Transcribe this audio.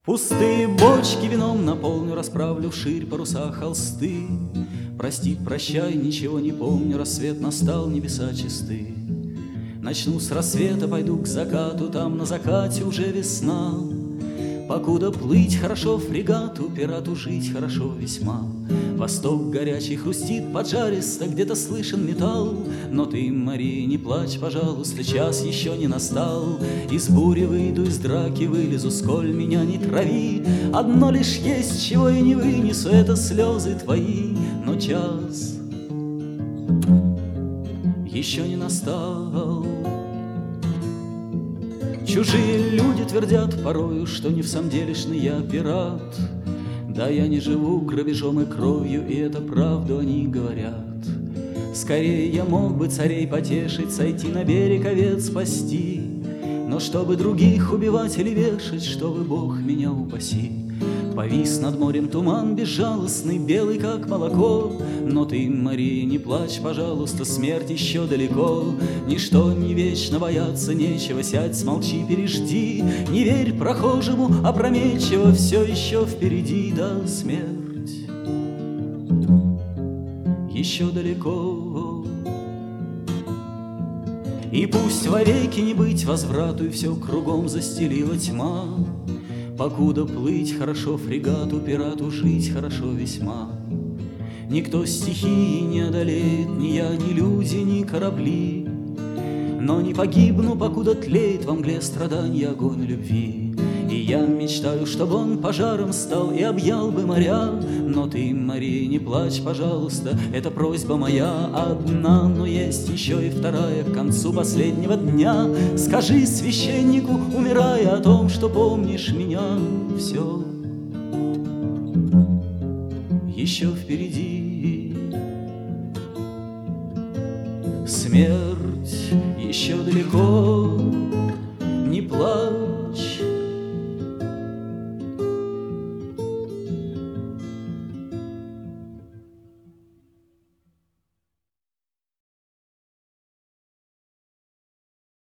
Пустые бочки вином наполню, расправлю вширь паруса холсты. Прости, прощай, ничего не помню, рассвет настал, небеса чисты. Начну с рассвета, пойду к закату, там на закате уже весна. Покуда плыть хорошо фрегату, пирату жить хорошо весьма. Восток горячий хрустит поджаристо, где-то слышен металл. Но ты, Мария, не плачь, пожалуйста, час еще не настал. Из бури выйду, из драки вылезу, сколь меня не трави. Одно лишь есть, чего я не вынесу, это слезы твои. Но час еще не настал. Чужие люди твердят порою, что не в самом делешный я пират. Да я не живу грабежом и кровью, и это правду они говорят. Скорее я мог бы царей потешить, сойти на берег овец спасти. Но чтобы других убивать или вешать, чтобы Бог меня упаси. Повис над морем туман безжалостный, белый как молоко. Но ты, Мария, не плачь, пожалуйста, смерть еще далеко. Ничто не вечно, бояться нечего, сядь, смолчи, пережди. Не верь прохожему опрометчиво, все еще впереди, да смерть еще далеко. И пусть вовеки не быть возврату, и все кругом застелила тьма. Покуда плыть хорошо фрегату, пирату жить хорошо весьма. Никто стихии не одолеет, ни я, ни люди, ни корабли. Но не погибну, покуда тлеет во мгле страданий огонь любви. И я мечтаю, чтобы он пожаром стал и объял бы моря. Но ты, Мария, не плачь, пожалуйста, это просьба моя одна. Но есть еще и вторая, к концу последнего дня. Скажи священнику, умирая, о том, что помнишь меня. Все еще впереди. Смерть еще далеко. Не плачь,